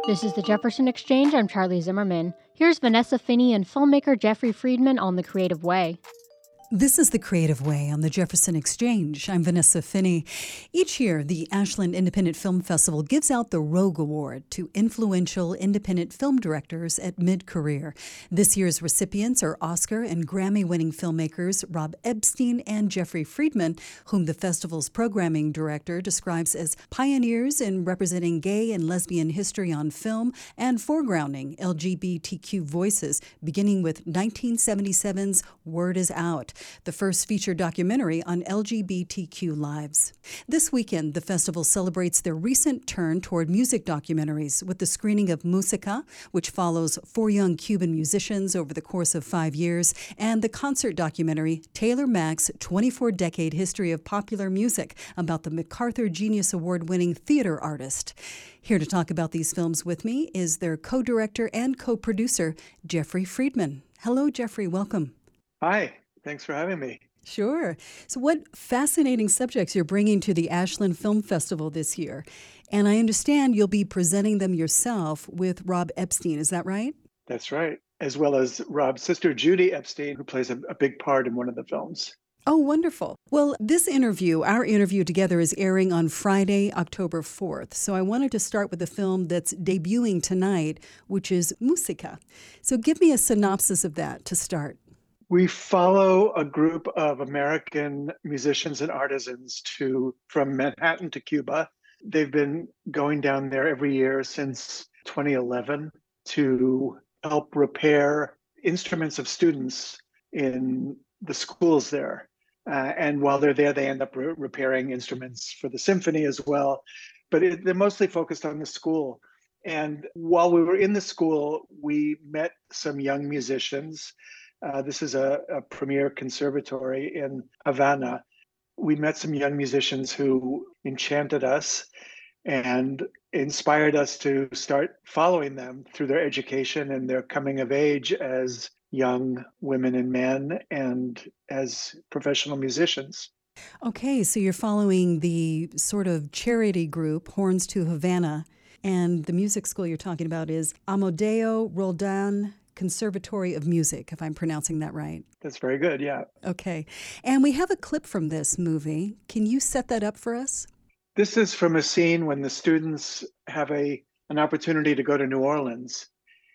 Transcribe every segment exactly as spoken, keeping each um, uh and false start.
This is the Jefferson Exchange. I'm Charlie Zimmerman. Here's Vanessa Finney and filmmaker Jeffrey Friedman on The Creative Way. This is The Creative Way on the Jefferson Exchange. I'm Vanessa Finney. Each year, the Ashland Independent Film Festival gives out the Rogue Award to influential independent film directors at mid-career. This year's recipients are Oscar and Grammy-winning filmmakers Rob Epstein and Jeffrey Friedman, whom the festival's programming director describes as pioneers in representing gay and lesbian history on film and foregrounding L G B T Q voices, beginning with nineteen seventy-seven's Word Is Out, the first feature documentary on L G B T Q lives. This weekend, the festival celebrates their recent turn toward music documentaries with the screening of Musica, which follows four young Cuban musicians over the course of five years, and the concert documentary Taylor Mack's twenty-four decade history of popular music about the MacArthur Genius Award-winning theater artist. Here to talk about these films with me is their co-director and co-producer, Jeffrey Friedman. Hello, Jeffrey. Welcome. Hi. Thanks for having me. Sure. So what fascinating subjects you're bringing to the Ashland Film Festival this year. And I understand you'll be presenting them yourself with Rob Epstein. Is that right? That's right. As well as Rob's sister, Judy Epstein, who plays a, a big part in one of the films. Oh, wonderful. Well, this interview, our interview together, is airing on Friday, October fourth. So I wanted to start with the film that's debuting tonight, which is Musica. So give me a synopsis of that to start. We follow a group of American musicians and artisans to from Manhattan to Cuba. They've been going down there every year since twenty eleven to help repair instruments of students in the schools there. Uh, and while they're there, they end up re- repairing instruments for the symphony as well. But it, they're mostly focused on the school. And while we were in the school, we met some young musicians. Uh, this is a, a premier conservatory in Havana. We met some young musicians who enchanted us and inspired us to start following them through their education and their coming of age as young women and men and as professional musicians. Okay, so you're following the sort of charity group, Horns to Havana, and the music school you're talking about is Amadeo Roldan Conservatory of Music, if I'm pronouncing that right. That's very good, yeah. Okay. And we have a clip from this movie. Can you set that up for us? This is from a scene when the students have a an opportunity to go to New Orleans,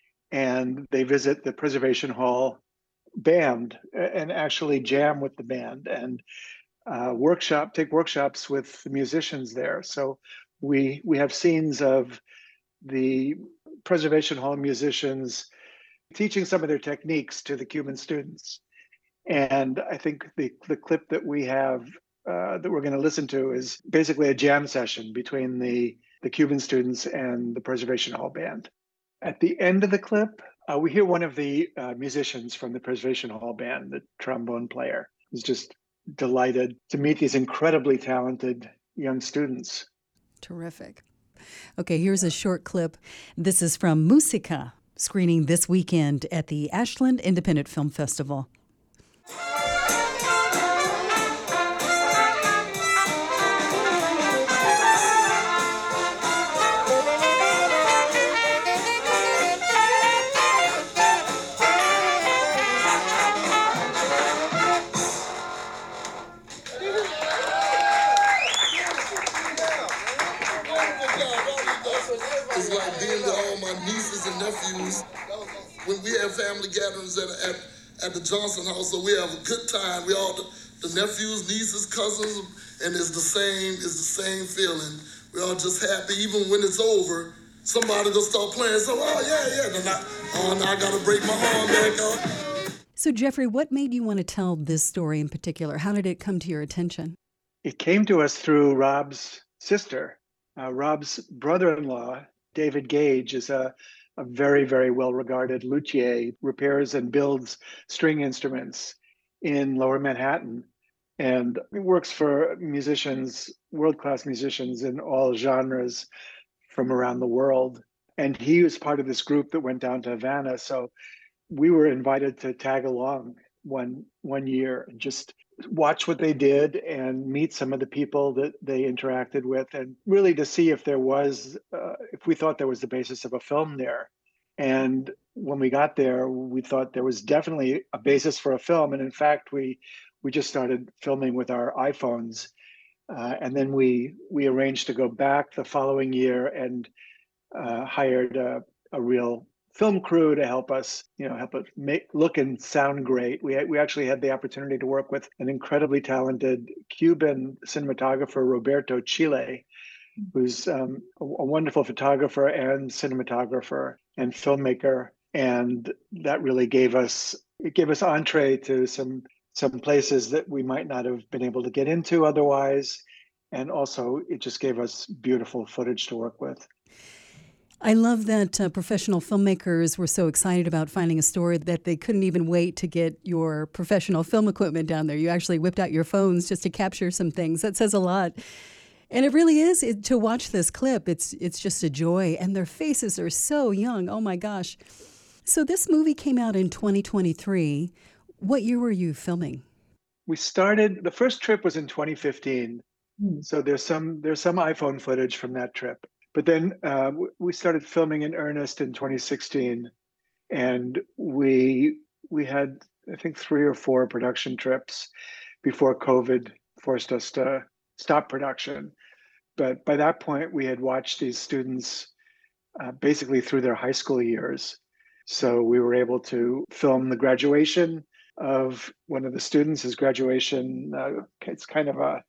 and they visit the Preservation Hall band and actually jam with the band and uh, workshop, take workshops with the musicians there. So we we have scenes of the Preservation Hall musicians teaching some of their techniques to the Cuban students. And I think the, the clip that we have uh, that we're going to listen to is basically a jam session between the, the Cuban students and the Preservation Hall band. At the end of the clip, uh, we hear one of the uh, musicians from the Preservation Hall band, the trombone player, who's just delighted to meet these incredibly talented young students. Terrific. Okay, here's a short clip. This is from Musica, screening this weekend at the Ashland Independent Film Festival. It's like being with all my nieces and nephews. When we have family gatherings at, at, at the Johnson house, so we have a good time. We all, the, the nephews, nieces, cousins, and it's the same, it's the same feeling. We're all just happy. Even when it's over, somebody will start playing. So, oh, yeah, yeah. Then I, oh, now I got to break my arm back up. So, Jeffrey, what made you want to tell this story in particular? How did it come to your attention? It came to us through Rob's sister. Uh, Rob's brother-in-law, David Gage, is a, a very, very well-regarded luthier, repairs and builds string instruments in Lower Manhattan. And he works for musicians, world-class musicians in all genres from around the world. And he was part of this group that went down to Havana. So we were invited to tag along one one year and just watch what they did and meet some of the people that they interacted with, and really to see if there was, uh, if we thought there was the basis of a film there. And when we got there, we thought there was definitely a basis for a film. And in fact, we we just started filming with our iPhones, uh, and then we we arranged to go back the following year and uh, hired a, a real film crew to help us, you know, help it make look and sound great. We we actually had the opportunity to work with an incredibly talented Cuban cinematographer, Roberto Chile, who's um, a, a wonderful photographer and cinematographer and filmmaker, and that really gave us it gave us entree to some some places that we might not have been able to get into otherwise, and also it just gave us beautiful footage to work with. I love that uh, professional filmmakers were so excited about finding a story that they couldn't even wait to get your professional film equipment down there. You actually whipped out your phones just to capture some things. That says a lot. And it really is, it, to watch this clip, it's it's just a joy. And their faces are so young. Oh, my gosh. So this movie came out in twenty twenty-three. What year were you filming? We started, the first trip was in twenty fifteen. Hmm. So there's some there's some iPhone footage from that trip. But then uh, we started filming in earnest in twenty sixteen, and we we had, I think, three or four production trips before COVID forced us to stop production. But by that point, we had watched these students uh, basically through their high school years. So we were able to film the graduation of one of the students, his graduation. Uh, it's kind of a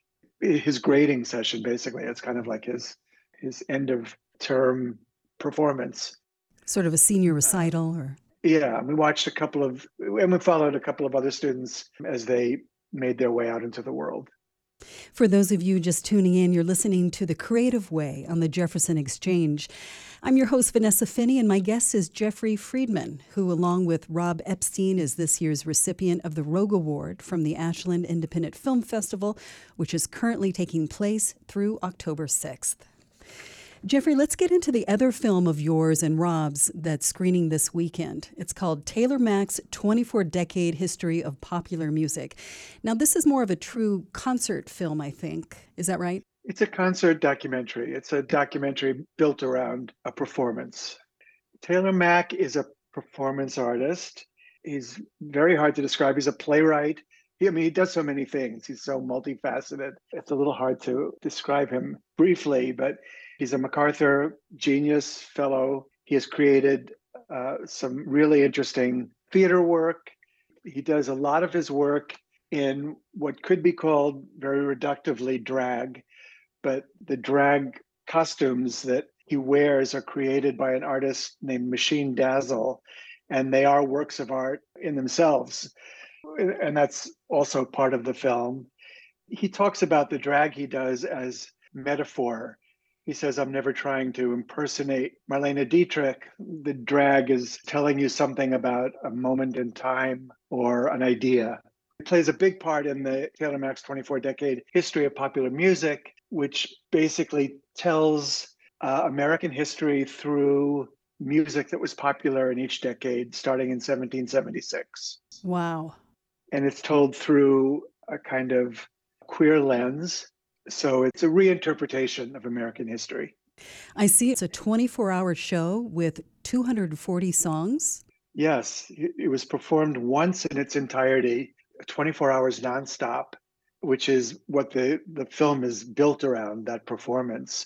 his grading session, basically. It's kind of like his his end of term performance. Sort of a senior recital, or? Yeah, we watched a couple of, and we followed a couple of other students as they made their way out into the world. For those of you just tuning in, you're listening to The Creative Way on the Jefferson Exchange. I'm your host, Vanessa Finney, and my guest is Jeffrey Friedman, who, along with Rob Epstein, is this year's recipient of the Rogue Award from the Ashland Independent Film Festival, which is currently taking place through October sixth. Jeffrey, let's get into the other film of yours and Rob's that's screening this weekend. It's called Taylor Mack's twenty-four decade History of Popular Music. Now, this is more of a true concert film, I think. Is that right? It's a concert documentary. It's a documentary built around a performance. Taylor Mack is a performance artist. He's very hard to describe. He's a playwright. He, I mean, he does so many things. He's so multifaceted. It's a little hard to describe him briefly, but he's a MacArthur Genius Fellow. He has created uh, some really interesting theater work. He does a lot of his work in what could be called very reductively drag, but the drag costumes that he wears are created by an artist named Machine Dazzle, and they are works of art in themselves. And that's also part of the film. He talks about the drag he does as metaphor. He says, I'm never trying to impersonate Marlene Dietrich. The drag is telling you something about a moment in time or an idea. It plays a big part in the Taylor Mack's twenty-four decade History of Popular Music, which basically tells uh, American history through music that was popular in each decade, starting in seventeen seventy-six. Wow. And it's told through a kind of queer lens. So it's a reinterpretation of American history. I see it's a twenty-four hour show with two hundred forty songs. Yes, it was performed once in its entirety, twenty-four hours nonstop, which is what the, the film is built around, that performance.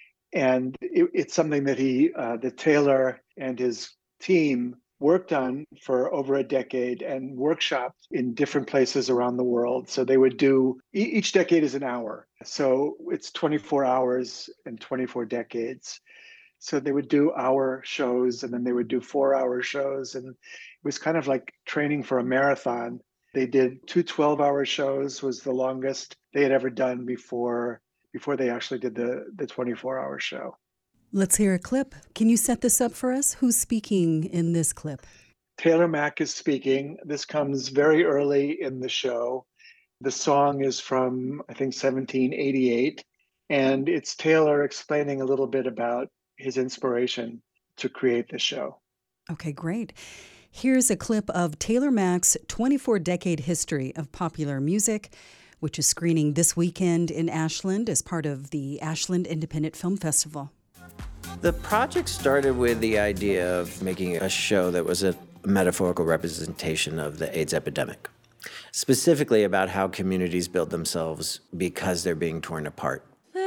And it, it's something that he, uh, the Taylor and his team worked on for over a decade and workshopped in different places around the world. So they would do, each decade is an hour. So it's twenty-four hours and twenty-four decades. So they would do hour shows, and then they would do four hour shows. And it was kind of like training for a marathon. They did two twelve hour shows, was the longest they had ever done before, before they actually did the, the twenty-four hour show. Let's hear a clip. Can you set this up for us? Who's speaking in this clip? Taylor Mack is speaking. This comes very early in the show. The song is from, I think, seventeen eighty-eight. And it's Taylor explaining a little bit about his inspiration to create the show. Okay, great. Here's a clip of Taylor Mack's twenty-four decade history of popular music, which is screening this weekend in Ashland as part of the Ashland Independent Film Festival. The project started with the idea of making a show that was a metaphorical representation of the AIDS epidemic, specifically about how communities build themselves because they're being torn apart.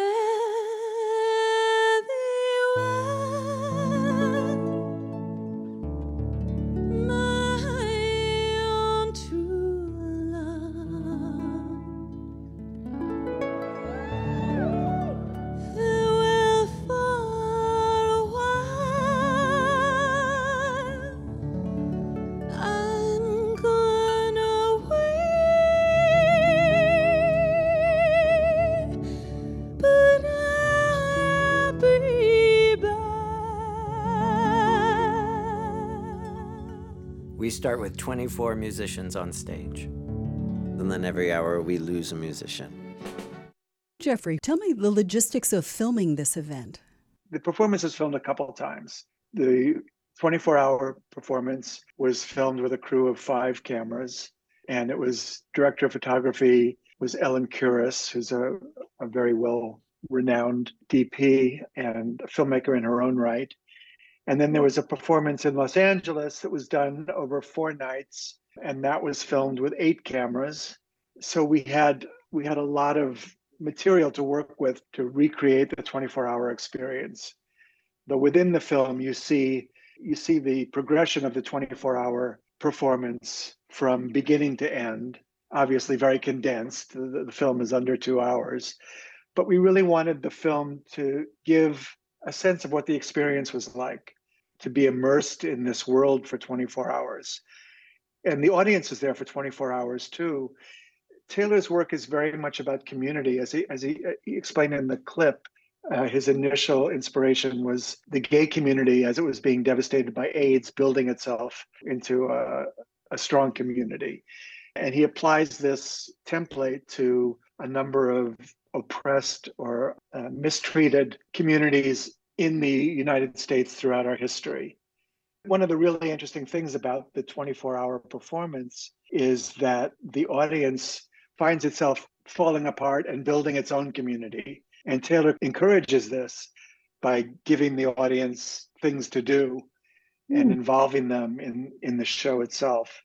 We start with twenty-four musicians on stage, and then every hour we lose a musician. Jeffrey, tell me the logistics of filming this event. The performance was filmed a couple of times. The twenty-four hour performance was filmed with a crew of five cameras, and it was director of photography was Ellen Kuras, who's a, a very well-renowned D P and a filmmaker in her own right. And then there was a performance in Los Angeles that was done over four nights, and that was filmed with eight cameras. So we had we had a lot of material to work with to recreate the twenty-four hour experience. But within the film, you see you see the progression of the twenty-four hour performance from beginning to end, obviously very condensed. The, the film is under two hours. But we really wanted the film to give a sense of what the experience was like, to be immersed in this world for twenty-four hours. And the audience is there for twenty-four hours too. Taylor's work is very much about community. As he, as he, he explained in the clip, uh, his initial inspiration was the gay community as it was being devastated by AIDS, building itself into a, a strong community. And he applies this template to a number of oppressed or uh, mistreated communities in the United States throughout our history. One of the really interesting things about the twenty-four hour performance is that the audience finds itself falling apart and building its own community. And Taylor encourages this by giving the audience things to do and mm. involving them in, in the show itself.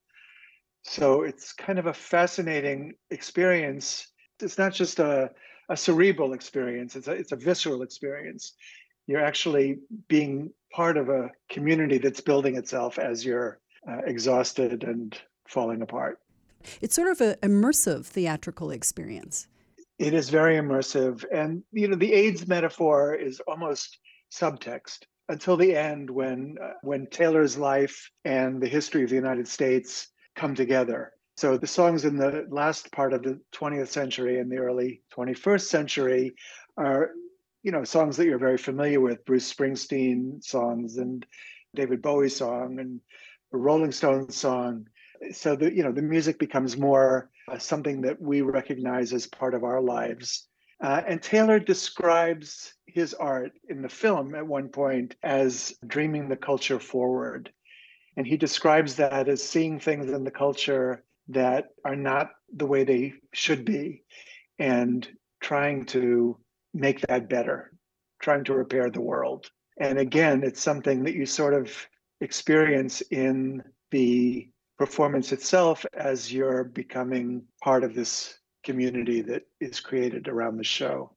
So it's kind of a fascinating experience. It's not just a a cerebral experience. It's a, it's a visceral experience. You're actually being part of a community that's building itself as you're uh, exhausted and falling apart. It's sort of an immersive theatrical experience. It is very immersive. And, you know, the AIDS metaphor is almost subtext until the end when, uh, when Taylor's life and the history of the United States come together. So the songs in the last part of the twentieth century and the early twenty-first century are, you know, songs that you're very familiar with, Bruce Springsteen songs and David Bowie song and a Rolling Stones song. So the, you know, the music becomes more uh, something that we recognize as part of our lives. Uh, and Taylor describes his art in the film at one point as dreaming the culture forward. And he describes that as seeing things in the culture that are not the way they should be and trying to make that better, trying to repair the world. And again, it's something that you sort of experience in the performance itself as you're becoming part of this community that is created around the show.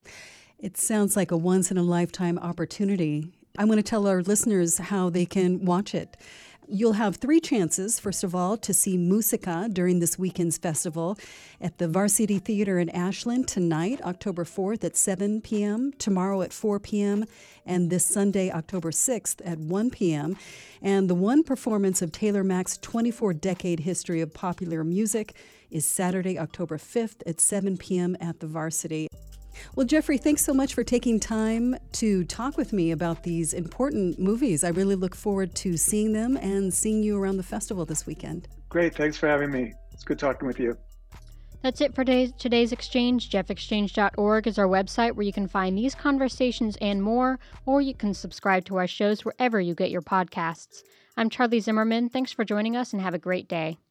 It sounds like a once-in-a-lifetime opportunity. I want to tell our listeners how they can watch it. You'll have three chances, first of all, to see Musica during this weekend's festival at the Varsity Theater in Ashland tonight, October fourth at seven p.m., tomorrow at four p.m., and this Sunday, October sixth at one p.m. And the one performance of Taylor Mack's twenty-four decade history of popular music is Saturday, October fifth at seven p.m. at the Varsity. Well, Jeffrey, thanks so much for taking time to talk with me about these important movies. I really look forward to seeing them and seeing you around the festival this weekend. Great. Thanks for having me. It's good talking with you. That's it for today's, today's exchange. jeff exchange dot org is our website where you can find these conversations and more, or you can subscribe to our shows wherever you get your podcasts. I'm Charlie Zimmerman. Thanks for joining us and have a great day.